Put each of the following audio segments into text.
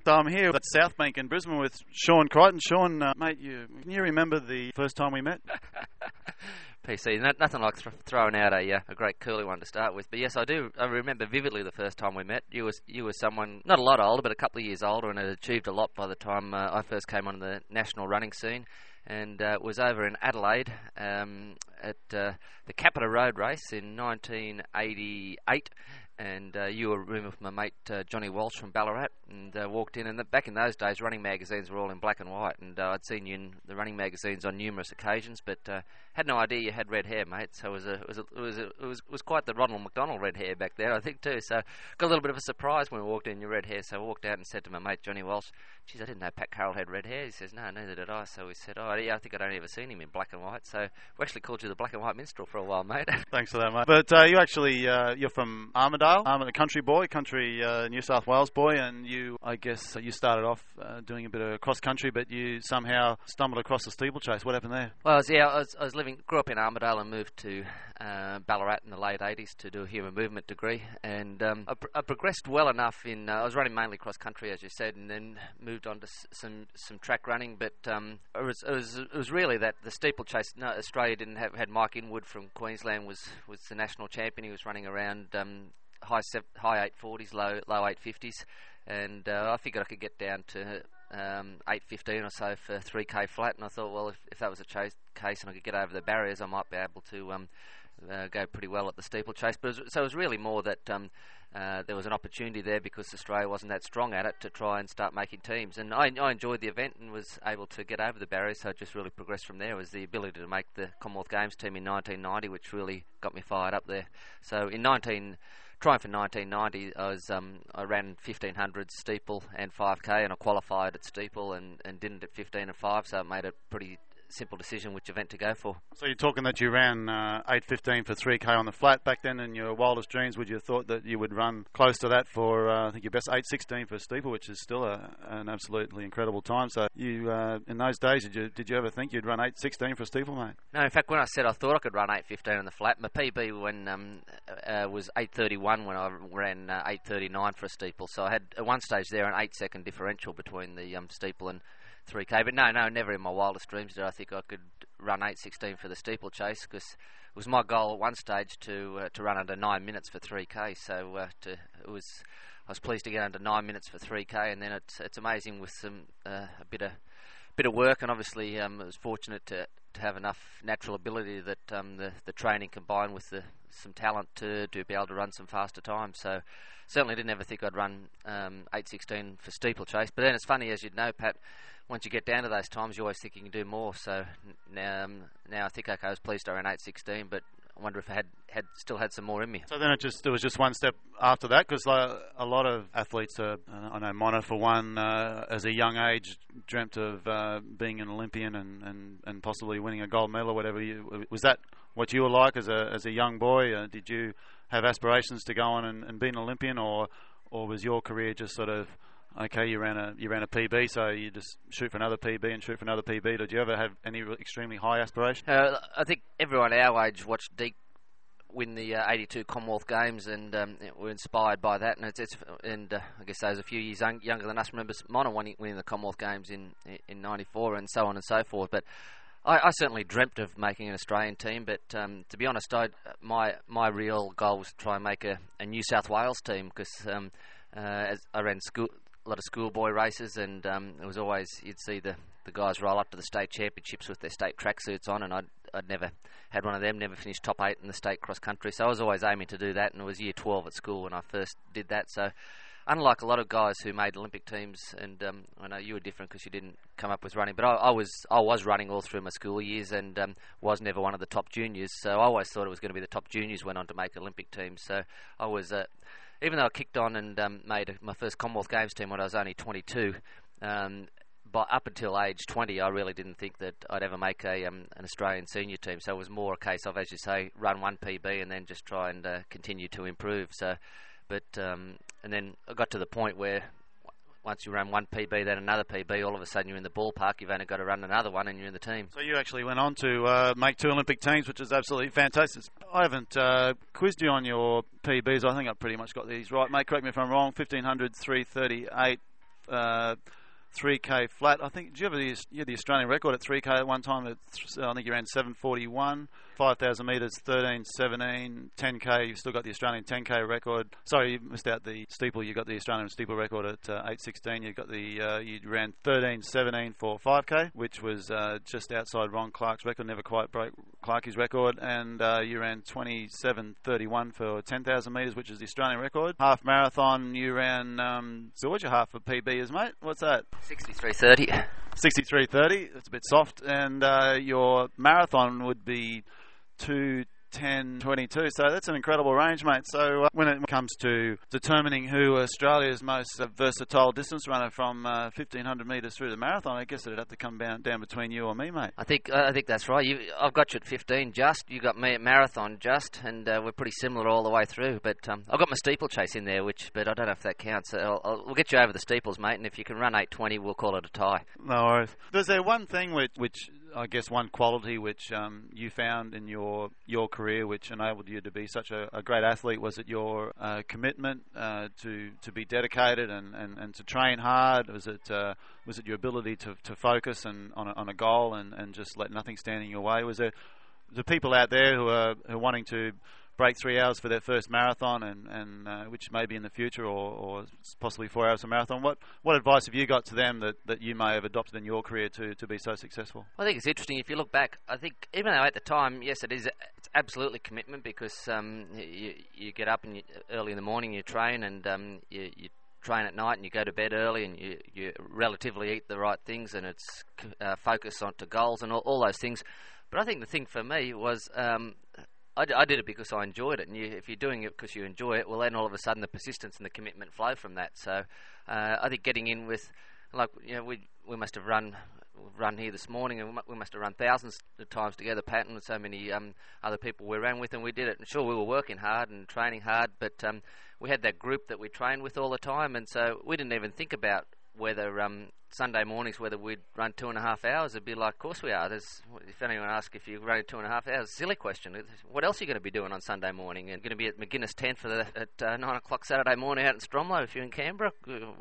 I'm here at Southbank in Brisbane with Sean Crichton. Sean, mate, can you remember the first time we met? PC, nothing like throwing out a great curly one to start with. But yes, I do. I remember vividly the first time we met. You were someone not a lot older, but a couple of years older, and had achieved a lot by the time I first came on the national running scene. And was over in Adelaide at the Capita Road race in 1988. And you were rooming with my mate Johnny Walsh from Ballarat, and walked in. And back in those days, running magazines were all in black and white, and I'd seen you in the running magazines on numerous occasions, but had no idea you had red hair, mate. So it was quite the Ronald McDonald red hair back there, I think too. So got a little bit of a surprise when we walked in your red hair. So I walked out and said to my mate Johnny Walsh, "Geez, I didn't know Pat Carroll had red hair." He says, "No, neither did I." So we said, "Oh, yeah, I think I'd only ever seen him in black and white." So we actually called you the Black and White Minstrel for a while, mate. Thanks for that, mate. But you actually, you're from Armidale, a country boy, New South Wales boy, and I guess you started off doing a bit of cross country, but you somehow stumbled across the steeplechase. What happened there? Well, I grew up in Armidale and moved to Ballarat in the late 80s to do a human movement degree, and I progressed well enough I was running mainly cross country, as you said, and then moved on to some track running, but it was really that the steeplechase. No, Australia had Mike Inwood from Queensland was the national champion. He was running around high 840s, low 850s, and I figured I could get down to 8:15 or so for 3k flat, and I thought, well, if that was the case and I could get over the barriers, I might be able to go pretty well at the steeplechase. So it was really more that there was an opportunity there because Australia wasn't that strong at it to try and start making teams, and I enjoyed the event and was able to get over the barriers. So it just really progressed from there. Was the ability to make the Commonwealth Games team in 1990, which really got me fired up there. So trying for 1990, I ran 1500 steeple and 5k, and I qualified at steeple and didn't at 15 and 5, so it made a pretty simple decision which event to go for. So you're talking that you ran 8:15 for 3k on the flat back then. In your wildest dreams, would you have thought that you would run close to that for I think your best 8:16 for steeple, which is still an absolutely incredible time. So you in those days, did you ever think you'd run 8:16 for steeple, mate? No, in fact, when I said I thought I could run 8:15 on the flat, my PB was 8:31 when I ran 8:39 for a steeple. So I had at one stage there an 8-second differential between the steeple and 3k, but no, never in my wildest dreams did I think I could run 8:16 for the steeplechase, because it was my goal at one stage to run under 9 minutes for 3k. So I was pleased to get under 9 minutes for 3k, and then it's amazing with some a bit of work, and obviously I was fortunate to have enough natural ability that the training combined with some talent to be able to run some faster times. So certainly didn't ever think I'd run 8:16 for steeplechase. But then it's funny, as you'd know, Pat, once you get down to those times, you always think you can do more. So now I think, okay, I was pleased I ran 8:16, but I wonder if I had still had some more in me. So then it was just one step after that, because a lot of athletes, I know Mono for one, as a young age dreamt of being an Olympian and possibly winning a gold medal or whatever. Was that what you were like as a young boy? Did you have aspirations to go on and be an Olympian, or was your career just sort of, okay, you ran a PB, so you just shoot for another PB and shoot for another PB? Did you ever have any extremely high aspirations? I think everyone our age watched Deke win the 82 Commonwealth Games, and were inspired by that. And I guess those a few years younger than us remember Mono winning the Commonwealth Games in 94, and so on and so forth. But I certainly dreamt of making an Australian team, but to be honest, my real goal was to try and make a New South Wales team, because as I ran a lot of schoolboy races, and it was always, you'd see the guys roll up to the state championships with their state tracksuits on, and I'd never had one of them, never finished top 8 in the state cross country, so I was always aiming to do that, and it was year 12 at school when I first did that. So unlike a lot of guys who made Olympic teams, and I know you were different because you didn't come up with running, but I was running all through my school years, and was never one of the top juniors, so I always thought it was going to be the top juniors went on to make Olympic teams. So I was even though I kicked on and made my first Commonwealth Games team when I was only 22, but up until age 20, I really didn't think that I'd ever make an Australian senior team. So it was more a case of, as you say, run one PB and then just try and continue to improve. So, and then I got to the point where once you run one PB, then another PB, all of a sudden you're in the ballpark, you've only got to run another one and you're in the team. So you actually went on to make 2 Olympic teams, which is absolutely fantastic. I haven't quizzed you on your PBs. I think I've pretty much got these right, mate. Correct me if I'm wrong. 1500, 338, 3K flat. I think, you had the Australian record at 3K at one time. I think you ran 7:41. 5,000 metres, 13:17. 10K, you've still got the Australian 10K record. Sorry, you missed out the steeple. You got the Australian steeple record at 8:16. You ran 13:17 for 5K, which was just outside Ron Clark's record. Never quite broke Clarkie's record. And you ran 27:31 for 10,000 metres, which is the Australian record. Half marathon, you ran. So what's your half for PB is, mate? What's that? 63:30. 63:30. It's a bit soft. And your marathon would be 2:10:22, so that's an incredible range, mate. So when it comes to determining who Australia's most versatile distance runner from 1,500 metres through the marathon, I guess it'd have to come down between you or me, mate. I think that's right. I've got you at 15, just. You got me at marathon, just, and we're pretty similar all the way through. But I've got my steeplechase in there, but I don't know if that counts. We'll get you over the steeples, mate, and if you can run 8:20, we'll call it a tie. No worries. Was there one thing which I guess one quality which you found in your career which enabled you to be such a great athlete? Was it your commitment to be dedicated and to train hard? Was it your ability to focus on a goal and just let nothing stand in your way? Was there the people out there who are wanting to break 3 hours for their first marathon and which may be in the future or possibly 4 hours a marathon? What advice have you got to them that you may have adopted in your career to be so successful? I think it's interesting if you look back. I think even though at the time, yes, it's absolutely commitment because you get up and early in the morning you train and you train at night and you go to bed early and you relatively eat the right things and it's focus on to goals and all those things. But I think the thing for me was I did it because I enjoyed it, and if you're doing it because you enjoy it, well then all of a sudden the persistence and the commitment flow from that. So I think getting in with, we must have run here this morning, and we must have run thousands of times together, Pat, and so many other people we ran with, and we did it. And sure, we were working hard and training hard, but we had that group that we trained with all the time, and so we didn't even think about whether Sunday mornings, whether we'd run 2.5 hours. It'd be like, of course we are. If anyone asks if you're running 2.5 hours, silly question. What else are you going to be doing on Sunday morning? And going to be at McGuinness 10 at 9 o'clock Saturday morning out in Stromlo if you're in Canberra?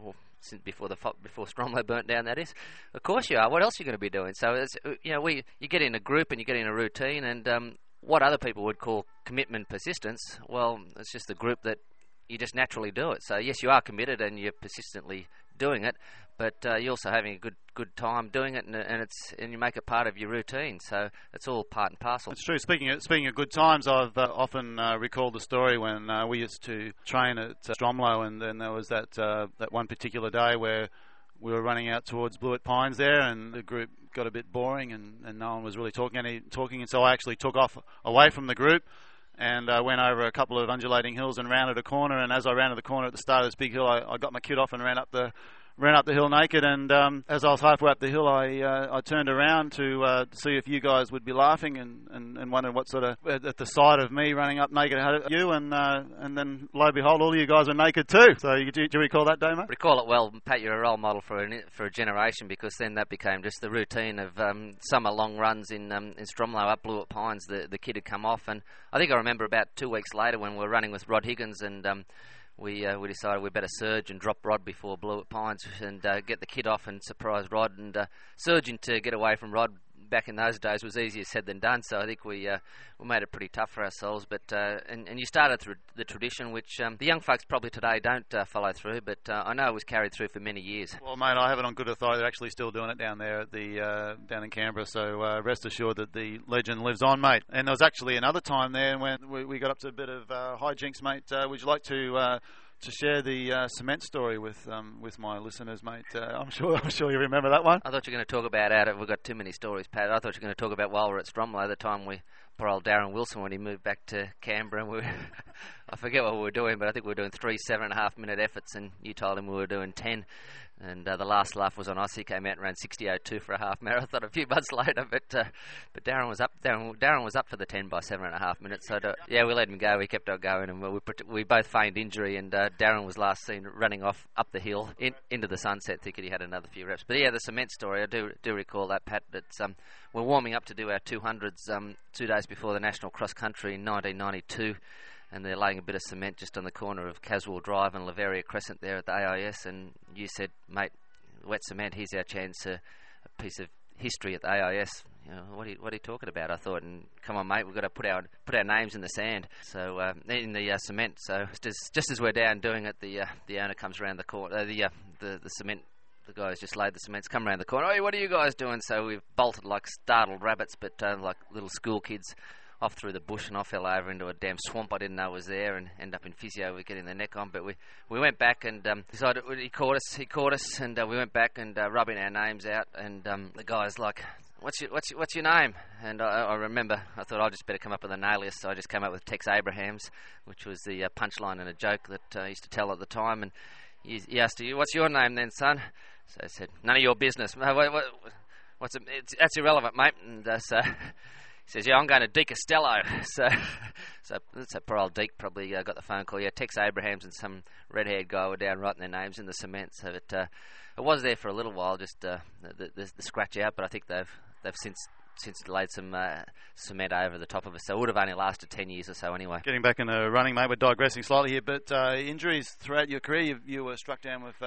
Before Stromlo burnt down, that is. Of course you are. What else are you going to be doing? So you get in a group and you get in a routine, and what other people would call commitment, persistence. Well, it's just the group that you just naturally do it. So yes, you are committed and you're persistently doing it, but you're also having a good time doing it, and you make it part of your routine. So it's all part and parcel. It's true. Speaking of good times, I've often recalled the story when we used to train at Stromlo, and then there was that one particular day where we were running out towards Blewett Pines there, and the group got a bit boring, and no one was really talking, and so I actually took off away from the group and went over a couple of undulating hills and rounded a corner. And as I rounded the corner at the start of this big hill, I got my kit off and ran up the hill naked. And as I was halfway up the hill, I turned around to see if you guys would be laughing and wondered what sort of at the sight of me running up naked ahead of you. And then lo and behold, all of you guys were naked too. So do you recall that day, mate? Recall it well, Pat. You're a role model for a generation, because then that became just the routine of summer long runs in Stromlo up Blewett Pines. The kid had come off, and I think I remember about 2 weeks later when we were running with Rod Higgins, and we decided we better surge and drop Rod before Blewett Pines and get the kid off and surprise Rod. And surging to get away from Rod back in those days was easier said than done. So I think we made it pretty tough for ourselves. But and you started through the tradition, which the young folks probably today don't follow through. But I know it was carried through for many years. Well, mate, I have it on good authority. They're actually still doing it down there at down in Canberra. So rest assured that the legend lives on, mate. And there was actually another time there when we got up to a bit of hijinks, mate. Would you like to share the cement story with my listeners, mate? I'm sure you remember that one. I thought you were going to talk about we've got too many stories, Pat. I thought you were going to talk about while we're at Stromlo, the time poor old Darren Wilson, when he moved back to Canberra, and I forget what we were doing, but I think we were doing 3 7.5-minute efforts, and you told him we were doing 10. And the last laugh was on us. He came out and ran 60:02 for a half marathon a few months later. But Darren was up. Darren was up for the 10 by 7.5 minutes. So we let him go. He kept on going, and we both feigned injury. And Darren was last seen running off up the hill into the sunset, thinking he had another few reps. But yeah, the cement story, I do recall that, Pat. It's we're warming up to do our 200s 2 days before the National Cross Country in 1992. and they're laying a bit of cement just on the corner of Caswell Drive and Laveria Crescent there at the AIS, and you said, mate, wet cement, here's our chance to a piece of history at the AIS. You know, what are you talking about? I thought, and come on, mate, we've got to put our names in the sand. So in the cement. So just as we're down doing it, the owner comes around the corner. The cement. The guys just laid the cements, come around the corner. Hey, what are you guys doing? So we've bolted like startled rabbits, but like little school kids, off through the bush, and I fell over into a damn swamp I didn't know was there, and ended up in physio with getting the neck on. But we went back and decided he caught us, and we went back and rubbing our names out, and the guy's like, What's your name? And I remember, I thought I'd just better come up with an alias, so I just came up with Tex Abrahams, which was the punchline in a joke that I used to tell at the time. And he asked, what's your name then, son? So I said, none of your business. That's irrelevant, mate. And so he says, yeah, I'm going to De Castello. So that's a poor old Deke probably got the phone call. Yeah, Tex Abrahams and some red-haired guy were down writing their names in the cement. So it was there for a little while, just the scratch out, but I think they've since laid some cement over the top of it, so it would have only lasted 10 years or so anyway. Getting back into running, mate, we're digressing slightly here, but injuries throughout your career, you were struck down with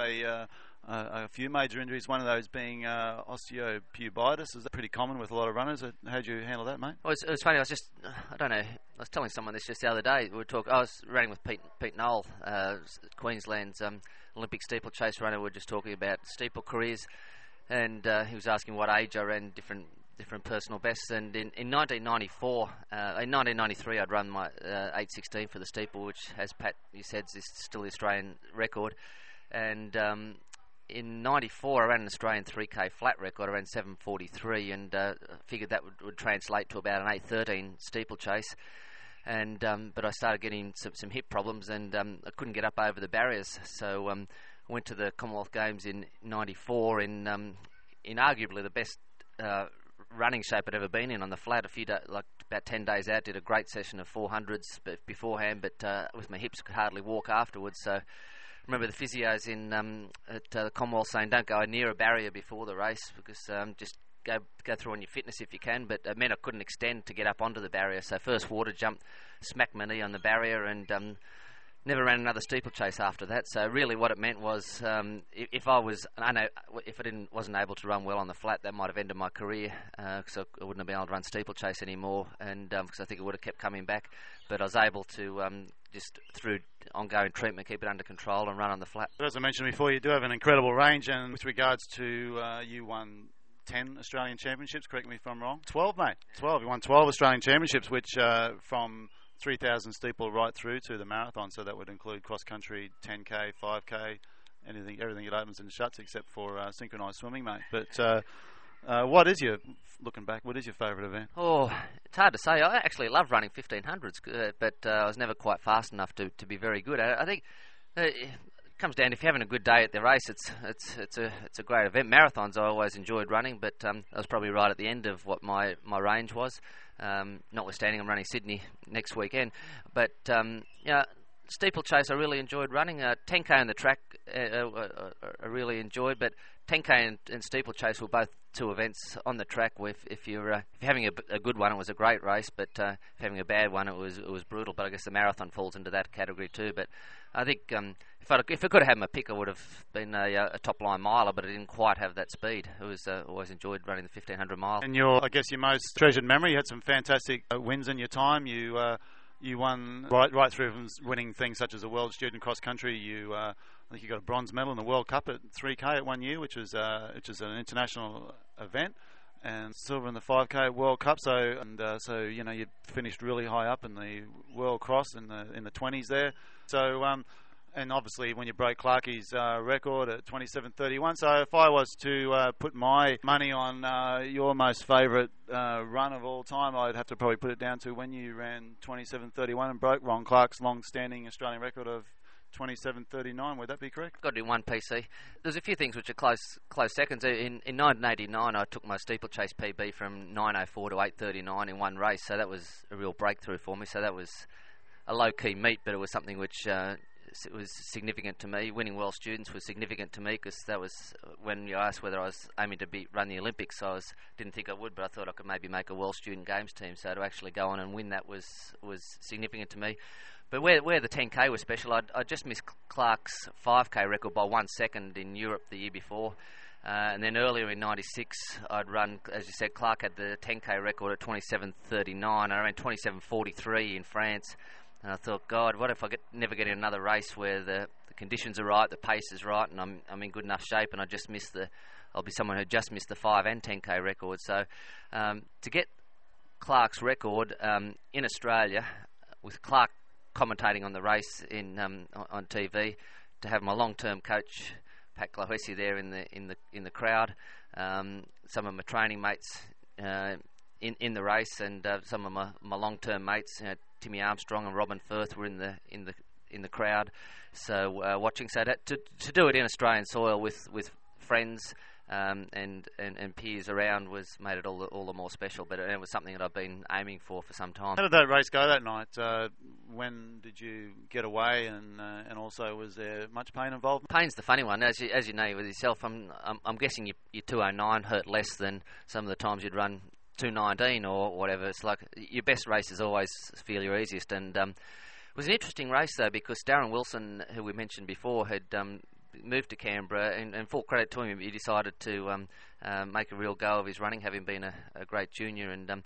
a few major injuries, one of those being osteopubitis. Is that pretty common with a lot of runners? How'd you handle that, mate? Well, it was funny, I was telling someone this just the other day. I was running with Pete Knoll, Queensland's Olympic steeplechase runner. We were just talking about steeple careers, and he was asking what age I ran different personal bests. And in 1994, in 1993, I'd run my 8:16 for the steeple, which, as Pat you said, is still the Australian record. And in 94, I ran an Australian 3K flat record. I ran 7:43, and figured that would translate to about an 8:13 steeplechase. And but I started getting some hip problems, and I couldn't get up over the barriers. So I went to the Commonwealth Games in 94 in arguably the best running shape I'd ever been in on the flat. Like about 10 days out, did a great session of 400s beforehand, but with my hips could hardly walk afterwards. So I remember the physios at the Commonwealth saying, don't go near a barrier before the race, because just go through on your fitness if you can. But it meant I couldn't extend to get up onto the barrier. So first water jump, smacked my knee on the barrier, and never ran another steeplechase after that. So really what it meant was if I wasn't able to run well on the flat, that might have ended my career, because I wouldn't have been able to run steeplechase anymore, and because I think it would have kept coming back. But I was able to just through ongoing treatment keep it under control and run on the flat. But as I mentioned before, you do have an incredible range, and with regards to you won 10 Australian Championships, correct me if I'm wrong. 12, mate. 12. You won 12 Australian Championships, which from 3,000 steeple right through to the marathon, so that would include cross-country, 10K, 5K, everything that opens and shuts except for synchronised swimming, mate. But looking back, what is your favourite event? Oh, it's hard to say. I actually love running 1500s, but I was never quite fast enough to be very good at it. I think it comes down, if you're having a good day at the race, it's a great event. Marathons I always enjoyed running, but I was probably right at the end of what my range was. Notwithstanding, I'm running Sydney next weekend. But steeplechase I really enjoyed running. 10K on the track I really enjoyed, but 10K and steeplechase were both two events on the track where if you're having a good one, it was a great race, but if having a bad one, it was brutal. But I guess the marathon falls into that category too. But I think if I could have had my pick, I would have been a top-line miler, but I didn't quite have that speed. It was always enjoyed running the 1,500 mile. And your most treasured memory, you had some fantastic wins in your time. You won right through from winning things such as a World Student Cross Country. I think you got a bronze medal in the World Cup at 3K at 1 year, which is an international event, and silver in the 5K World Cup. So you finished really high up in the World Cross in the 20s there. So and obviously when you broke Clarkie's record at 27:31. So if I was to put my money on your most favourite run of all time, I'd have to probably put it down to when you ran 27:31 and broke Ron Clark's long-standing Australian record of 27:39. Would that be correct? Got to do one PC. There's a few things which are close seconds. In 1989, I took my steeplechase PB from 9:04 to 8:39 in one race. So that was a real breakthrough for me. So that was a low-key meet, but it was something which was significant to me. Winning World Students was significant to me because that was when you asked whether I was aiming to run the Olympics. Didn't think I would, but I thought I could maybe make a World Student Games team. So to actually go on and win that was significant to me. But where the 10K was special, I just missed Clark's 5K record by 1 second in Europe the year before. And then earlier in '96, I'd run, as you said, Clark had the 10K record at 27:39. I ran 27:43 in France. And I thought, God, what if I never get in another race where the conditions are right, the pace is right, and I'm in good enough shape, and I'll be someone who just missed the 5 and 10K record. So to get Clark's record in Australia, with Clark commentating on the race on TV, to have my long-term coach Pat Clohessy there in the crowd, some of my training mates in the race, and some of my long-term mates, Timmy Armstrong and Robin Firth were in the crowd. So watching, so to do it in Australian soil with friends and peers around made it all the more special. But it was something that I've been aiming for some time. How did that race go that night? When did you get away, and also was there much pain involved? Pain's the funny one, as you know with yourself. I'm guessing your 209 hurt less than some of the times you'd run 219 or whatever. It's like your best races always feel your easiest, and it was an interesting race though, because Darren Wilson, who we mentioned before, had moved to Canberra, and full credit to him, he decided to make a real go of his running, having been a great junior,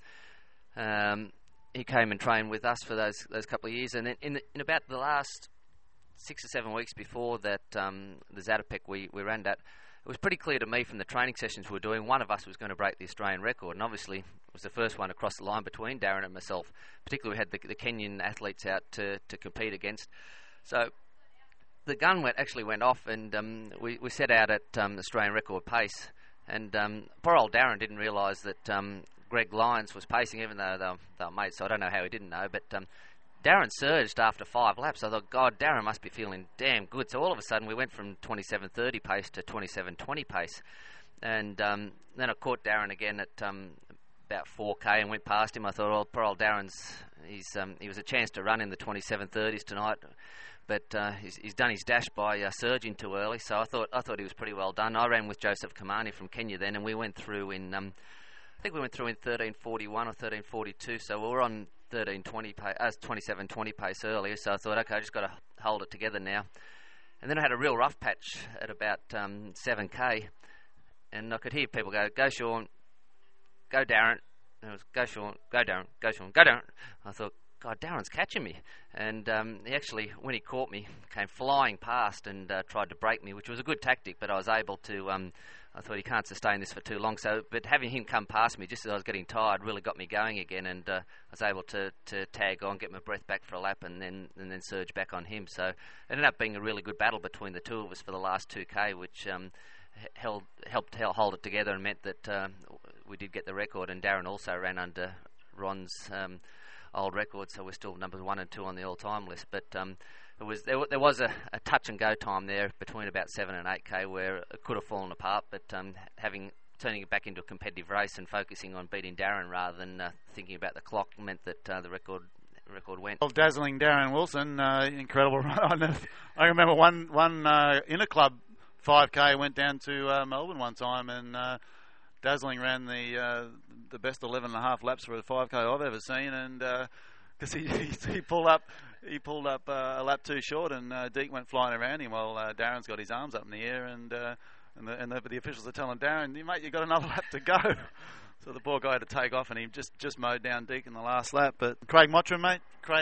and he came and trained with us for those couple of years. And then in about the last 6 or 7 weeks before that, the Zatopek we ran that, it was pretty clear to me from the training sessions we were doing, one of us was going to break the Australian record, and obviously it was the first one across the line between Darren and myself. Particularly we had the Kenyan athletes out to compete against. So the gun actually went off, and we set out at Australian record pace, and poor old Darren didn't realise that Greg Lyons was pacing, even though they were mates, so I don't know how he didn't know, but Darren surged after 5 laps. I thought, God, Darren must be feeling damn good. So all of a sudden we went from 27:30 pace to 27:20 pace. And then I caught Darren again at about 4K and went past him. I thought, oh, poor old Darren's, he was a chance to run in the 27:30s tonight. But he's done his dash by surging too early. So I thought he was pretty well done. I ran with Joseph Kamani from Kenya then, and we went through in, I think we went through in 13:41 or 13:42. So we were on 27:20 pace earlier, so I thought, okay, I just got to hold it together now. And then I had a real rough patch at about 7K, and I could hear people go Sean, go Darren. And it was go Sean, go Darren, go Sean, go Darren. I thought, God, Darren's catching me. And he actually, when he caught me, came flying past and tried to break me, which was a good tactic, but I was able to, I thought he can't sustain this for too long. But having him come past me just as I was getting tired really got me going again, and I was able to tag on, get my breath back for a lap, and then surge back on him. So it ended up being a really good battle between the two of us for the last 2K, which helped hold it together and meant that we did get the record. And Darren also ran under Ron's old record, so we're still numbers 1 and 2 on the all-time list. But there was a touch and go time there between about 7 and 8K where it could have fallen apart, but turning it back into a competitive race and focusing on beating Darren rather than thinking about the clock meant that the record went. Well, dazzling Darren Wilson, incredible run. I remember one inner club 5K went down to Melbourne one time, and Dazzling ran the best 11.5 laps for a 5K I've ever seen, and because he pulled up a lap too short, and Deke went flying around him while Darren's got his arms up in the air, and the officials are telling Darren, mate, you got another lap to go. So the poor guy had to take off, and he just mowed down Deke in the last lap. But Craig Mottram, mate,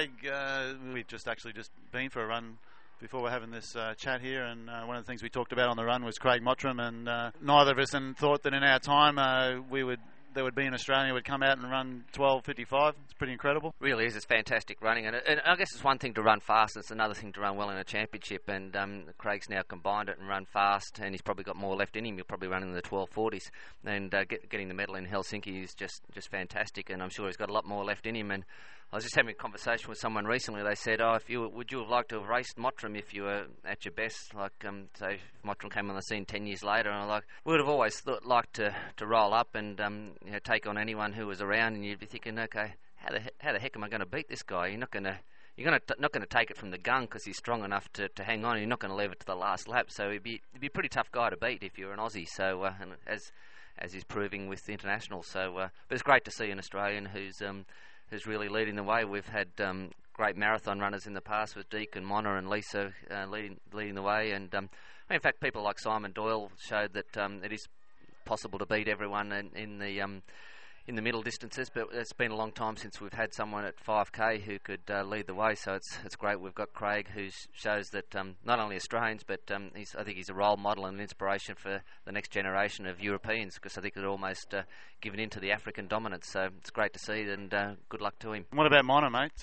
we've just been for a run before we're having this chat here, and one of the things we talked about on the run was Craig Mottram, and neither of us thought that in our time there would be an Australian who would come out and run 12:55. It's pretty incredible. Really is. It's fantastic running, and I guess it's one thing to run fast, and it's another thing to run well in a championship. And Craig's now combined it and run fast, and he's probably got more left in him. He'll probably run in the 12:40s, and getting the medal in Helsinki is just fantastic. And I'm sure he's got a lot more left in him. And I was just having a conversation with someone recently. They said, would you have liked to have raced Mottram if you were at your best? Like, say, if Mottram came on the scene 10 years later, and we would have always liked to roll up and take on anyone who was around, and you'd be thinking, okay, how the heck am I going to beat this guy? You're not going you're not going to take it from the gun because he's strong enough to hang on. You're not going to leave it to the last lap. So he'd be a pretty tough guy to beat if you're an Aussie. So and as he's proving with the international. So but it's great to see an Australian who's really leading the way. We've had great marathon runners in the past with Deke and Mona and Lisa leading the way. And in fact, people like Simon Doyle showed that it is possible to beat everyone in the middle distances, but it's been a long time since we've had someone at 5k who could lead the way. So it's great. We've got Craig, who shows that not only Australians, but I think he's a role model and an inspiration for the next generation of Europeans, because I think they're almost given into the African dominance. So it's great to see, and good luck to him. What about Mona, mate?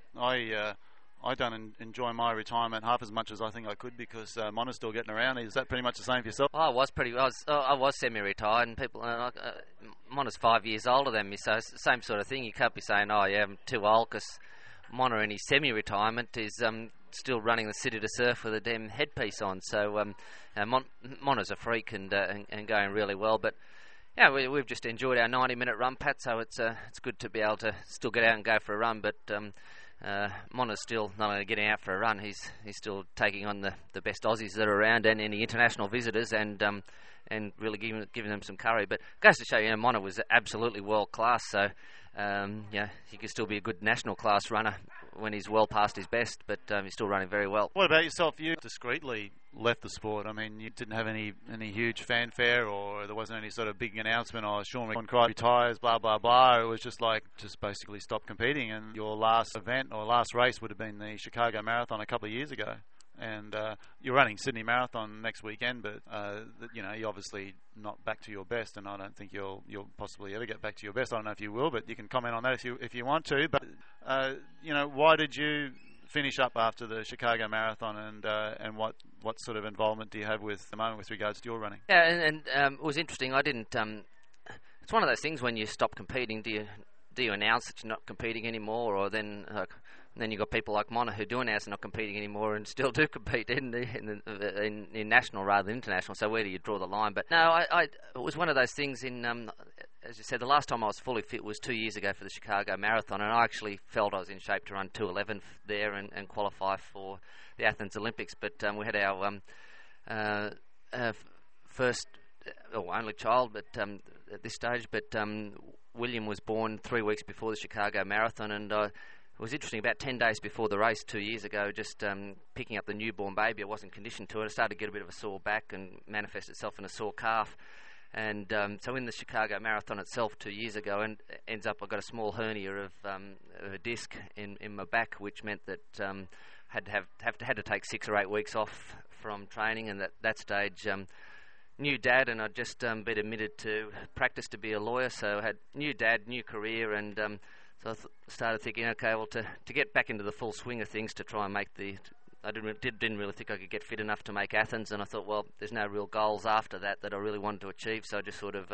I don't enjoy my retirement half as much as I think I could, because Mona's still getting around. Is that pretty much the same for yourself? I was semi-retired, and people. Mona's 5 years older than me, so it's the same sort of thing. You can't be saying, "Oh, yeah, I'm too old," because Mona in his semi-retirement is still running the City to Surf with a damn headpiece on. So Mona's a freak and going really well, but. Yeah, we've just enjoyed our 90-minute run, Pat. So it's good to be able to still get out and go for a run, but. Mona's still not only getting out for a run, he's still taking on the best Aussies that are around and any international visitors, and really giving them some curry. But it goes to show, Mona was absolutely world class. So he could still be a good national class runner when he's well past his best, but he's still running very well. What about yourself? You discreetly left the sport. I mean, you didn't have any huge fanfare, or there wasn't any sort of big announcement, or Sean McCry retires, blah, blah, blah. It was just basically stop competing. And your last event or last race would have been the Chicago Marathon a couple of years ago. And you're running Sydney Marathon next weekend, but you're obviously not back to your best, and I don't think you'll possibly ever get back to your best. I don't know if you will, but you can comment on that if you want to. But why did you finish up after the Chicago Marathon, and what sort of involvement do you have with the moment with regards to your running? Yeah, and it was interesting. I didn't. It's one of those things when you stop competing. Do you announce that you're not competing anymore, or then? Then you've got people like Mona who do announce they're not competing anymore and still do compete in national rather than international. So where do you draw the line? But no, it was one of those things as you said, the last time I was fully fit was 2 years ago for the Chicago Marathon, and I actually felt I was in shape to run 2:11 there and qualify for the Athens Olympics. But we had our first, only child, but at this stage. But William was born 3 weeks before the Chicago Marathon, and it was interesting, about 10 days before the race 2 years ago, just picking up the newborn baby. I wasn't conditioned to it. I started to get a bit of a sore back and manifest itself in a sore calf. And so in the Chicago Marathon itself 2 years ago, and ends up I got a small hernia of a disc in my back, which meant that had to take 6 or 8 weeks off from training. And at that stage, new dad, and I'd just been admitted to practice to be a lawyer. So I had new dad, new career, and so I started thinking, okay, well, to get back into the full swing of things, to try and make I didn't really think I could get fit enough to make Athens, and I thought, well, there's no real goals after that I really wanted to achieve, so I just sort of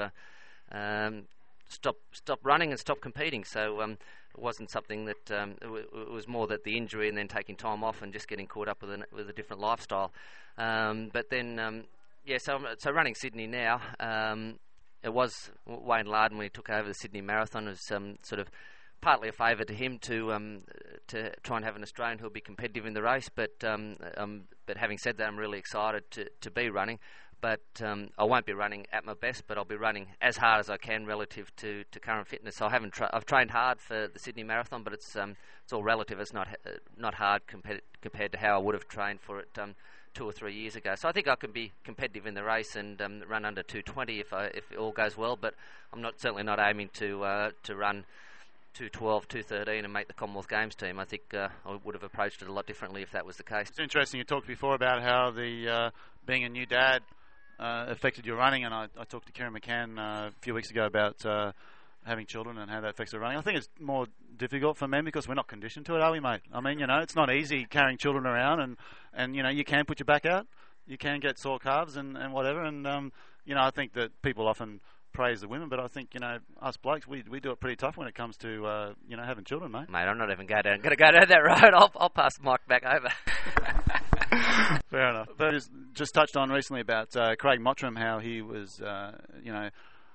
stop running and stop competing. So it wasn't something that it was more that the injury and then taking time off and just getting caught up with a different lifestyle. But then so running Sydney now. It was Wayne Larden when he took over the Sydney Marathon. It was sort of partly a favour to him to try and have an Australian who'll be competitive in the race. But having said that, I'm really excited to be running. But I won't be running at my best, but I'll be running as hard as I can relative to current fitness. So I've trained hard for the Sydney Marathon, but it's all relative. It's not hard compared to how I would have trained for it 2 or 3 years ago. So I think I can be competitive in the race and run under 2:20 if it all goes well. But I'm certainly not aiming to run 2:12, 2:13 and make the Commonwealth Games team. I think I would have approached it a lot differently if that was the case. It's interesting. You talked before about how the being a new dad affected your running, and I talked to Kieran McCann a few weeks ago about having children and how that affects their running. I think it's more difficult for men because we're not conditioned to it, are we, mate? I mean, it's not easy carrying children around, and you can put your back out, you can get sore calves and whatever, and I think that people often praise the women, but I think us blokes we do it pretty tough when it comes to having children, mate. Mate, I'm not even going to go down that road. I'll pass the mic back over. Fair enough. But just touched on recently about Craig Mottram, how he was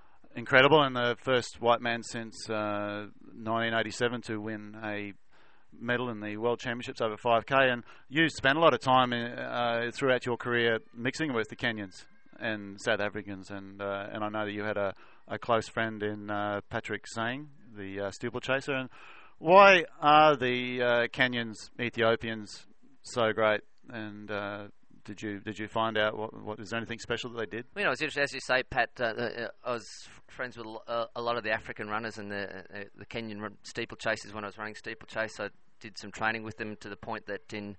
incredible and the first white man since 1987 to win a medal in the World Championships over 5K, and you spent a lot of time throughout your career mixing with the Kenyans and South Africans, and I know that you had a close friend in Patrick Sang, the steeplechaser. And why are the Kenyans, Ethiopians so great? And did you find out what is there anything special that they did? Well, it was interesting, as you say, Pat. I was friends with a lot of the African runners and the Kenyan steeplechasers when I was running steeplechase. I did some training with them to the point that in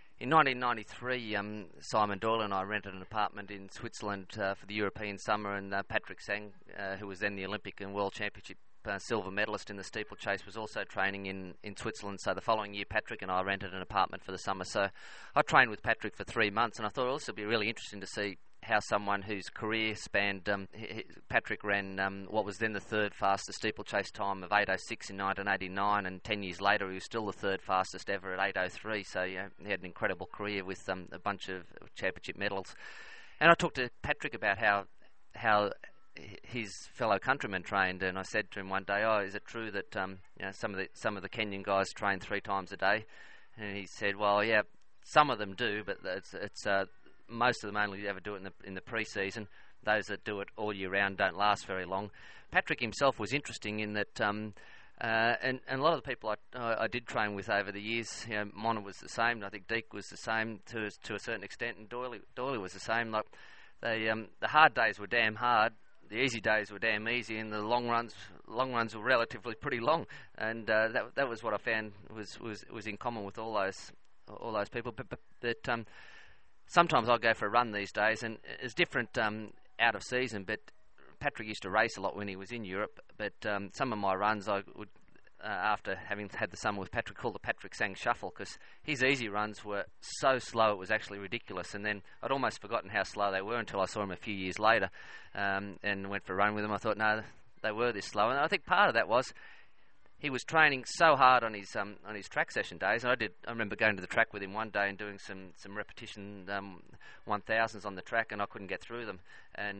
1993, Simon Doyle and I rented an apartment in Switzerland for the European summer, and Patrick Sang, who was then the Olympic and World Championship silver medalist in the steeplechase, was also training in Switzerland. So the following year, Patrick and I rented an apartment for the summer. So I trained with Patrick for 3 months, and I thought it would also be really interesting to see how someone whose career spanned, Patrick ran what was then the third fastest steeplechase time of 8:06 in 1989, and 10 years later he was still the third fastest ever at 8:03. So he had an incredible career with a bunch of championship medals. And I talked to Patrick about how his fellow countrymen trained, and I said to him one day, "Oh, is it true that some of the Kenyan guys train 3 times a day?" And he said, "Well, yeah, some of them do, but it's most of them only ever do it in the pre-season. Those that do it all year round don't last very long." Patrick himself was interesting in that, and a lot of the people I did train with over the years, Mona was the same. I think Deke was the same to a certain extent, and Doyley was the same. Like the hard days were damn hard. The easy days were damn easy, and the long runs were relatively pretty long, and that was what I found was in common with all those people. But sometimes I'll go for a run these days, and it's different out of season. But Patrick used to race a lot when he was in Europe. But some of my runs I would, after having had the summer with Patrick, call the Patrick Sang Shuffle, because his easy runs were so slow it was actually ridiculous. And then I'd almost forgotten how slow they were until I saw him a few years later and went for a run with him. I thought, no, they were this slow. And I think part of that was he was training so hard on his track session days. And I remember going to the track with him one day and doing some repetition 1000s on the track, and I couldn't get through them.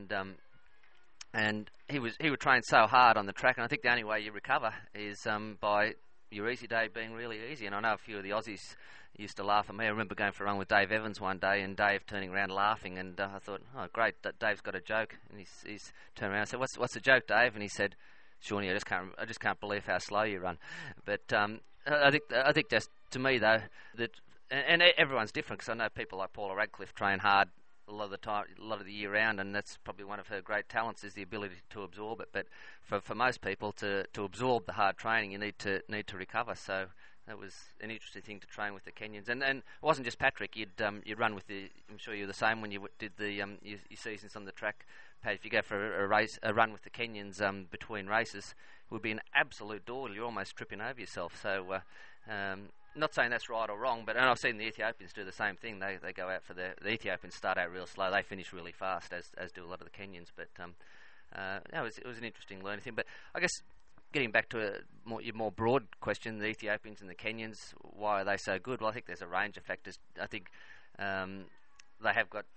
And he would train so hard on the track, and I think the only way you recover is by your easy day being really easy. And I know a few of the Aussies used to laugh at me. I remember going for a run with Dave Evans one day, and Dave turning around laughing, and I thought, oh great, Dave's got a joke. And he's turned around and said, what's the joke, Dave? And he said, Shawnee, I just can't believe how slow you run. But I think just to me though that, and everyone's different, because I know people like Paula Radcliffe train hard a lot of the year round, and that's probably one of her great talents, is the ability to absorb it. But for most people to absorb the hard training, you need to recover. So that was an interesting thing to train with the Kenyans. And it wasn't just Patrick. You'd run with I'm sure you're the same when you did the your seasons on the track. Pat, if you go for a run with the Kenyans between races, it would be an absolute dawdle. You're almost tripping over yourself. So not saying that's right or wrong, and I've seen the Ethiopians do the same thing. They go out for the Ethiopians start out real slow. They finish really fast, as do a lot of the Kenyans. But it was an interesting learning thing. But I guess getting back to your more broad question, the Ethiopians and the Kenyans, why are they so good? Well, I think there's a range of factors. I think they have got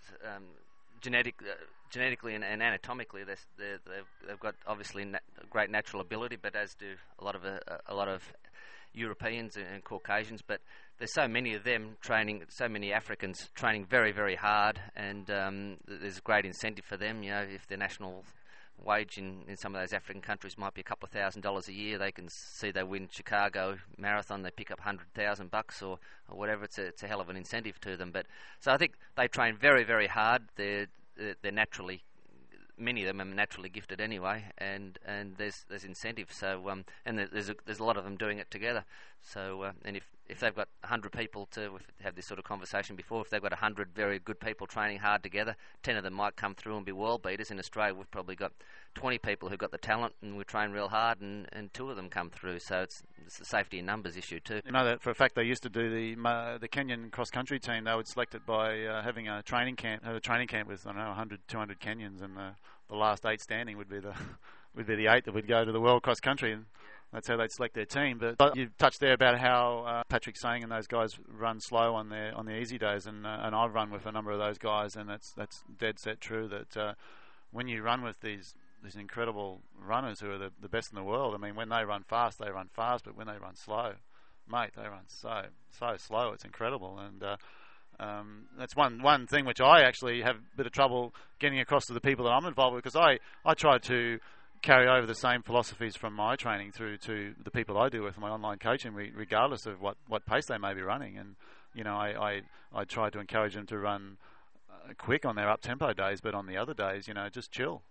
genetically and anatomically, they've got obviously great natural ability, but as do a lot of Europeans and Caucasians. But there's so many of them training, so many Africans training very, very hard, and there's a great incentive for them. If their national wage in some of those African countries might be a couple of $1,000s a year, they can see they win Chicago Marathon, they pick up $100,000 or whatever. It's a hell of an incentive to them. But so I think they train very, very hard. They're naturally, many of them are naturally gifted anyway, and there's incentive. So and there's a lot of them doing it together. So and if they've got 100 people we've had this sort of conversation before, if they've got 100 very good people training hard together, 10 of them might come through and be world beaters. In Australia, we've probably got 20 people who've got the talent, and we train real hard, and 2 of them come through. So it's a safety in numbers issue too. You know that for a fact they used to do the Kenyan cross country team. They would select it by having a training camp with 100, 200 Kenyans, and the last 8 standing would be the 8 that would go to the World Cross Country, and that's how they'd select their team. But you touched there about how Patrick Sang and those guys run slow on their easy days, and I've run with a number of those guys, and that's dead set true that when you run with these incredible runners who are the best in the world, I mean, when they run fast, but when they run slow, mate, they run so slow. It's incredible, and that's one thing which I actually have a bit of trouble getting across to the people that I'm involved with, because I try to carry over the same philosophies from my training through to the people I do with my online coaching, regardless of what pace they may be running. And I try to encourage them to run quick on their up tempo days, but on the other days, just chill.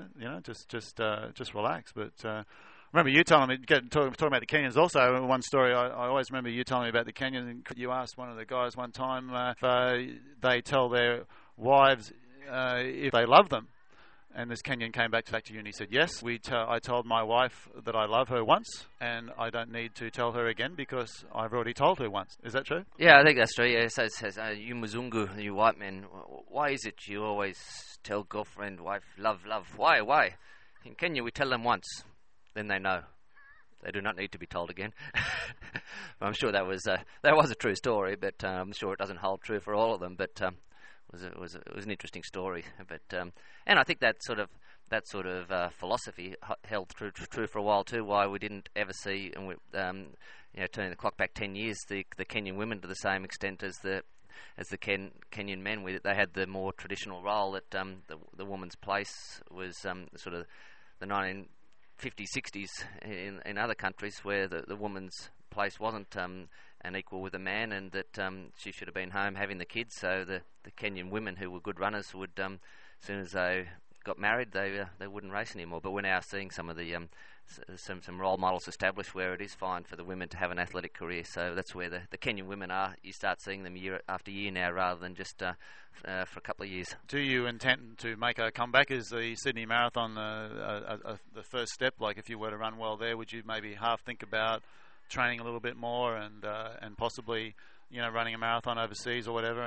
Just relax. But remember you telling me, talking about the Kenyans also, one story I always remember you telling me about the Kenyans. You asked one of the guys one time if they tell their wives if they love them. And this Kenyan came back to you and he said, yes, I told my wife that I love her once, and I don't need to tell her again because I've already told her once. Is that true? Yeah, I think that's true. Yeah, it says, you Mzungu, you white men, why is it you always tell girlfriend, wife, love? Why? In Kenya, we tell them once, then they know. They do not need to be told again. I'm sure that was a true story, but I'm sure it doesn't hold true for all of them. But it was an interesting story. But and I think that sort of philosophy held true for a while too. Why we didn't ever see, and turning the clock back 10 years, the Kenyan women to the same extent as the Kenyan men. They had the more traditional role that the woman's place was sort of the 1950s, 60s in other countries where the woman's place wasn't an equal with a man, and that she should have been home having the kids. So the Kenyan women who were good runners would, as soon as they got married, they wouldn't race anymore. But we're now seeing some of the some role models established where it is fine for the women to have an athletic career. So that's where the Kenyan women are. You start seeing them year after year now, rather than just for a couple of years. Do you intend to make a comeback? Is the Sydney Marathon the first step? Like, if you were to run well there, would you maybe half think about training a little bit more and possibly running a marathon overseas or whatever?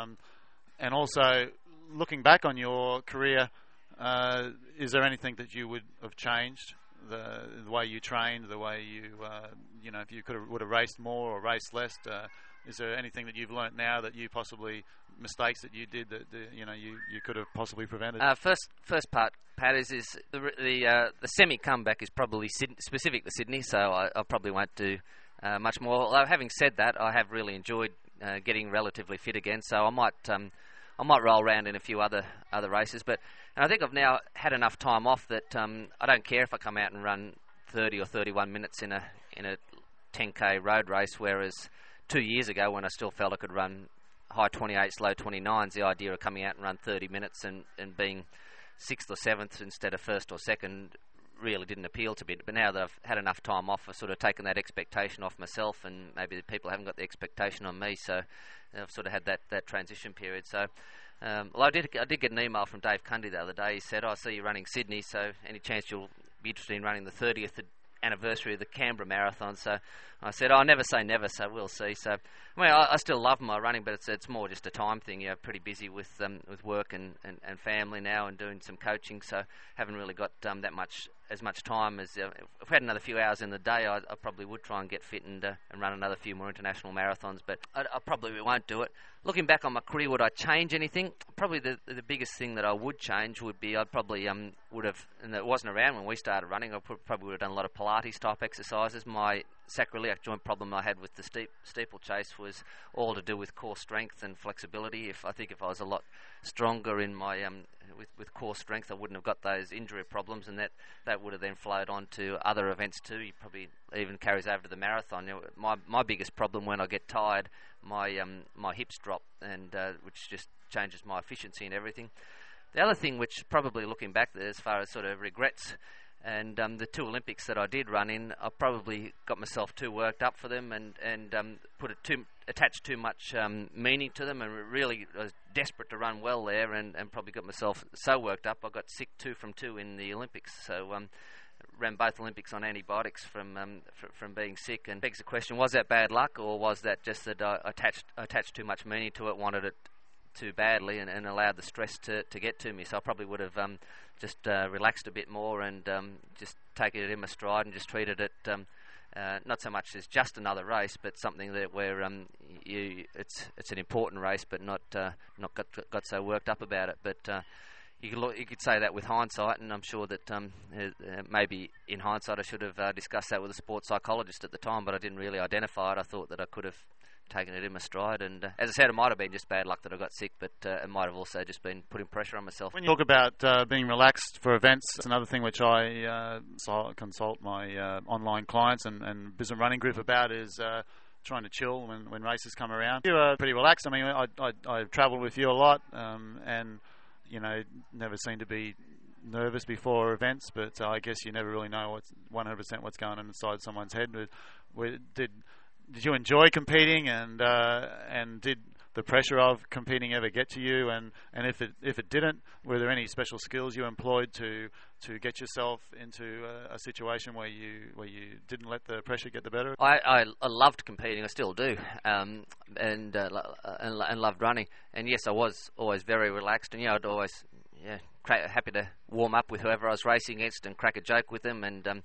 And also looking back on your career, is there anything that you would have changed? The way you trained, the way you if you would have raced more or raced less, is there anything that you've learnt now that you possibly mistakes that you did that you could have possibly prevented? First part, Pat, is the semi comeback is probably specific to Sydney, so I probably won't do much more. Although having said that, I have really enjoyed getting relatively fit again, so I might roll around in a few other races. And I think I've now had enough time off that I don't care if I come out and run 30 or 31 minutes in a 10k road race, whereas 2 years ago, when I still felt I could run high 28s, low 29s, the idea of coming out and run 30 minutes and being 6th or 7th instead of 1st or 2nd really didn't appeal to me. But now that I've had enough time off, I've sort of taken that expectation off myself, and maybe the people haven't got the expectation on me, so I've sort of had that transition period. So well, I did get an email from Dave Cundy the other day. He said, I see you running Sydney, so any chance you'll be interested in running the 30th anniversary of the Canberra Marathon? So I said, I'll never say never, so we'll see. So I still love my running, but it's more just a time thing. Pretty busy with work and family now, and doing some coaching, so haven't really got as much time as if I had another few hours in the day, I probably would try and get fit and run another few more international marathons, but I probably won't do it. Looking back on my career, would I change anything? Probably the biggest thing that I would change would be I'd probably would have, and it wasn't around when we started running, I probably would have done a lot of Pilates type exercises. My sacroiliac joint problem I had with the steeplechase was all to do with core strength and flexibility. I think if I was a lot stronger in my with core strength, I wouldn't have got those injury problems, and that would have then flowed on to other events too. It probably even carries over to the marathon. My biggest problem when I get tired, my hips drop, and which just changes my efficiency and everything. The other thing, which probably looking back there as far as sort of regrets, and the 2 Olympics that I did run in, I probably got myself too worked up for them and attached too much meaning to them, and really I was desperate to run well there, and probably got myself so worked up I got sick 2 from 2 in the Olympics. So ran both Olympics on antibiotics from being sick, and begs the question: was that bad luck, or was that just that I attached too much meaning to it, wanted it too badly, and allowed the stress to get to me? So I probably would have just relaxed a bit more and just taken it in my stride and just treated it not so much as just another race, but something that where it's an important race, but not got so worked up about it. But you could say that with hindsight, and I'm sure that maybe in hindsight I should have discussed that with a sports psychologist at the time, but I didn't really identify it. I thought that I could have taken it in my stride, and as I said, it might have been just bad luck that I got sick, but it might have also just been putting pressure on myself. When you talk about being relaxed for events, it's another thing which I consult my online clients and business running group about is trying to chill when races come around. You are pretty relaxed. I mean, I travelled with you a lot, and never seem to be nervous before events, but I guess you never really know 100% what's going on inside someone's head. Did you enjoy competing, and did the pressure of competing ever get to you? And if it didn't, were there any special skills you employed to get yourself into a situation where you didn't let the pressure get the better? I loved competing. I still do, and loved running. And yes, I was always very relaxed, and I'd always happy to warm up with whoever I was racing against and crack a joke with them, and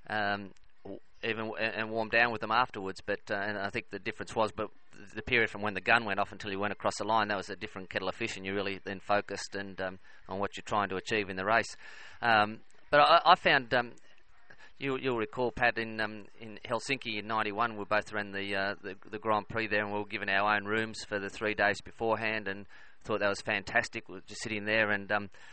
even warm down with them afterwards. But and I think the difference was, but the period from when the gun went off until you went across the line, that was a different kettle of fish, and you really then focused and on what you're trying to achieve in the race. But I found you'll recall, Pat, in Helsinki in '91, we both ran the Grand Prix there, and we were given our own rooms for the 3 days beforehand, and thought that was fantastic. We were just sitting there, and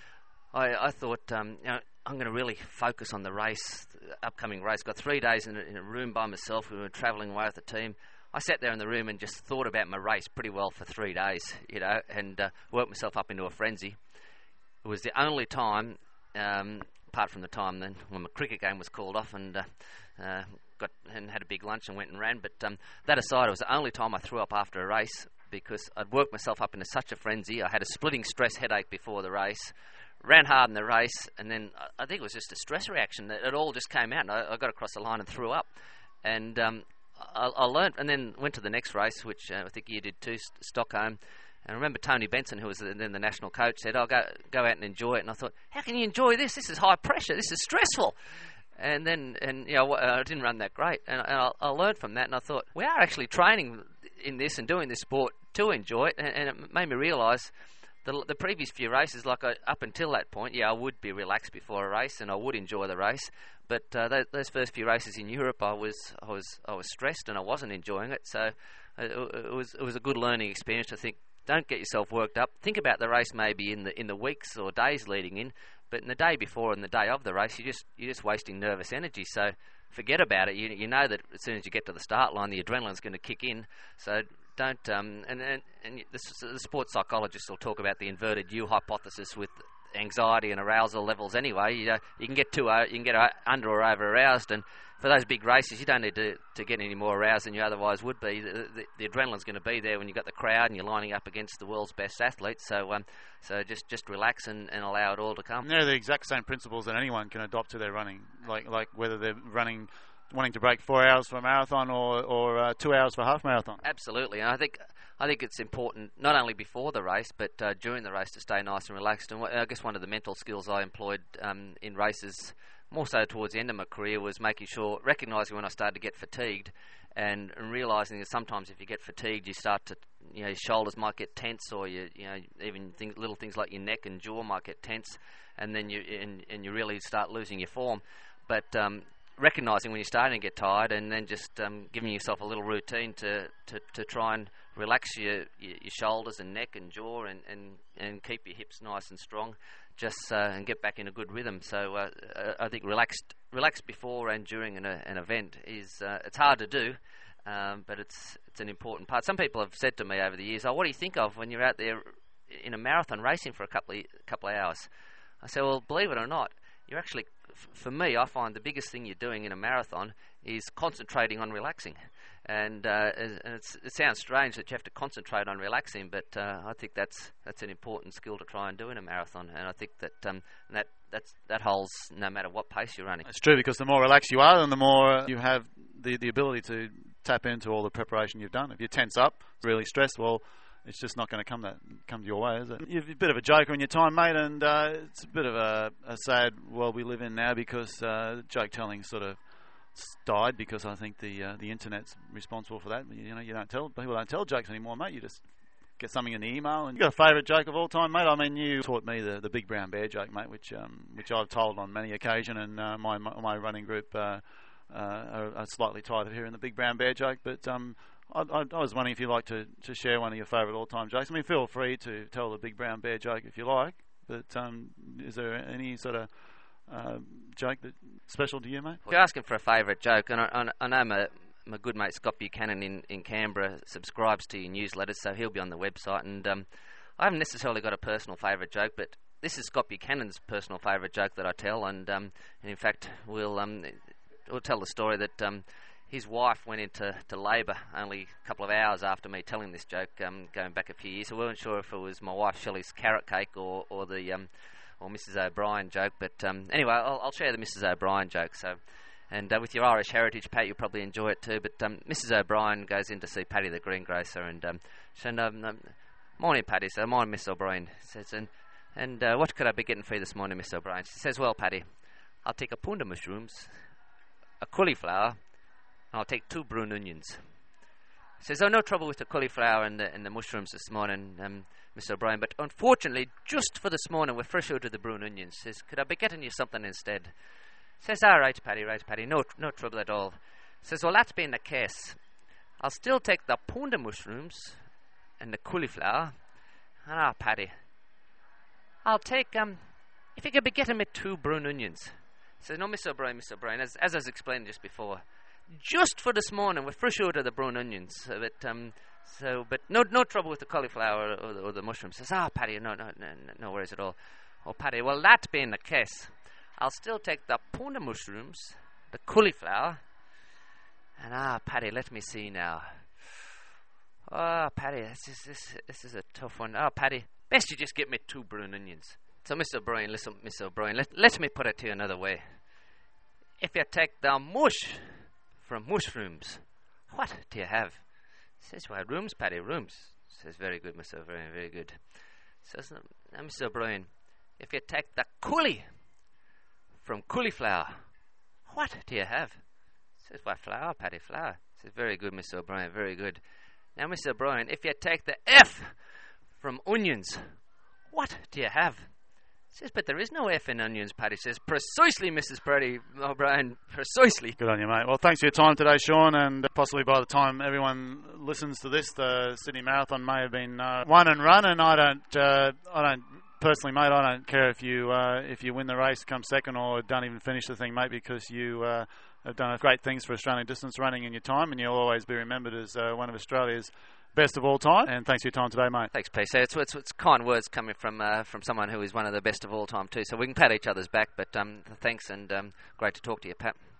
I thought, I'm going to really focus on the race, the upcoming race. Got 3 days in a room by myself. We were travelling away with the team. I sat there in the room and just thought about my race pretty well for 3 days, and worked myself up into a frenzy. It was the only time, apart from the time then when my cricket game was called off, and got and had a big lunch and went and ran. But that aside, it was the only time I threw up after a race, because I'd worked myself up into such a frenzy. I had a splitting stress headache before the race. Ran hard in the race, and then I think it was just a stress reaction. It all just came out, and I got across the line and threw up. And I learned, and then went to the next race, which I think you did too, Stockholm. And I remember Tony Benson, who was then the national coach, said, "Oh, go out and enjoy it." And I thought, how can you enjoy this? This is high pressure. This is stressful. And then, I didn't run that great. And I learned from that, and I thought, we are actually training in this and doing this sport to enjoy it. And it made me realise the previous few races, up until that point, I would be relaxed before a race, and I would enjoy the race. But those first few races in Europe, I was stressed, and I wasn't enjoying it. So it was a good learning experience to think. Don't get yourself worked up. Think about the race maybe in the weeks or days leading in, but in the day before and the day of the race, you're just wasting nervous energy. So forget about it. You know that as soon as you get to the start line, the adrenaline's going to kick in. So don't. The sports psychologists will talk about the inverted U hypothesis with anxiety and arousal levels. Anyway, you can get under or over aroused, and for those big races, you don't need to get any more aroused than you otherwise would be. The adrenaline's going to be there when you've got the crowd and you're lining up against the world's best athletes. So just relax and allow it all to come. And they're the exact same principles that anyone can adopt to their running, like whether they're wanting to break 4 hours for a marathon or 2 hours for a half marathon. Absolutely, and I think it's important not only before the race but during the race to stay nice and relaxed. And I guess one of the mental skills I employed in races, more so towards the end of my career, was recognising when I started to get fatigued, and realising that sometimes if you get fatigued, you start to, your shoulders might get tense, or even little things like your neck and jaw might get tense, and then you really start losing your form. But recognising when you're starting to get tired, and then just giving yourself a little routine to try and relax your shoulders and neck and jaw, and keep your hips nice and strong, and get back in a good rhythm. So I think relaxed before and during an event is it's hard to do, but it's an important part. Some people have said to me over the years, "Oh, what do you think of when you're out there in a marathon racing for a couple of hours?" I say, "Well, believe it or not, you're actually, for me, I find the biggest thing you're doing in a marathon is concentrating on relaxing." And it sounds strange that you have to concentrate on relaxing, but I think that's an important skill to try and do in a marathon. And I think that holds no matter what pace you're running. It's true, because the more relaxed you are, then the more you have the ability to tap into all the preparation you've done. If you tense up, really stressed, well, it's just not going to come your way, is it? You're a bit of a joker in your time, mate, and it's a bit of a sad world we live in now, because joke telling sort of died, because I think the internet's responsible for that. People don't tell jokes anymore, mate. You just get something in the email. And you got a favourite joke of all time, mate? I mean, you taught me the Big Brown Bear joke, mate, which I've told on many occasions, and my running group are slightly tired of hearing the Big Brown Bear joke. But I was wondering if you'd like to share one of your favourite all-time jokes. I mean, feel free to tell the Big Brown Bear joke if you like. But is there any sort of joke that's special to you, mate? You're asking for a favourite joke, and I know my good mate Scott Buchanan in Canberra subscribes to your newsletters, so he'll be on the website. And I haven't necessarily got a personal favourite joke, but this is Scott Buchanan's personal favourite joke that I tell. And in fact, we'll tell the story that his wife went into labour only a couple of hours after me telling this joke, going back a few years. So we weren't sure if it was my wife Shelley's carrot cake or Mrs. O'Brien joke. But anyway, I'll share the Mrs. O'Brien joke. So, and with your Irish heritage, Pat, you'll probably enjoy it too. But Mrs. O'Brien goes in to see Paddy the greengrocer, and she said, "Morning, Paddy." So, "Morning, Miss O'Brien." Says, and what could I be getting for you this morning, Miss O'Brien? She says, "Well, Paddy, I'll take a pound of mushrooms, a cauliflower, and I'll take 2 brown onions." He says, "Oh, no trouble with the cauliflower and the mushrooms this morning, Mr. O'Brien, but unfortunately, just for this morning, we're fresh out of the brown onions." He says, "Could I be getting you something instead?" He says, "All right, Paddy, no trouble at all." He says, "Well, that being the case, I'll still take the pound of mushrooms and the cauliflower, and Paddy, I'll take, if you could be getting me 2 brown onions." He says, "No, Mr. O'Brien, as I was explained just before, just for this morning, we're fresh out of the brown onions, but no trouble with the cauliflower or the mushrooms." Says, "Paddy, no worries at all." "Oh, Paddy, well, that being the case, I'll still take the pound of mushrooms, the cauliflower, and Paddy, let me see now. Paddy, this is a tough one. Paddy, best you just get me 2 brown onions." So, Mr. O'Brien, listen, Mr. O'Brien, let me put it to you another way. If you take the mush from mushrooms, what do you have? Says, "Well, rooms, Paddy, rooms." Says, "Very good, Mr. O'Brien, very good." Says, "Now, Mr. O'Brien, if you take the coulis from cauliflower, what do you have?" Says, "Well, flour, Paddy, flour." Says, "Very good, Mr. O'Brien, very good. Now, Mr. O'Brien, if you take the F from onions, what do you have?" Says, "But there is no F in onions," Paddy says. "Precisely, Mrs. Paddy O'Brien, precisely." Good on you, mate. Well, thanks for your time today, Sean, and possibly by the time everyone listens to this, the Sydney Marathon may have been won and run, and I don't personally, mate, I don't care if you win the race, come second, or don't even finish the thing, mate, because you have done great things for Australian distance running in your time, and you'll always be remembered as one of Australia's best of all time. And thanks for your time today, mate. Thanks, Pete. So it's kind words coming from someone who is one of the best of all time too. So we can pat each other's back, but thanks, and great to talk to you, Pat.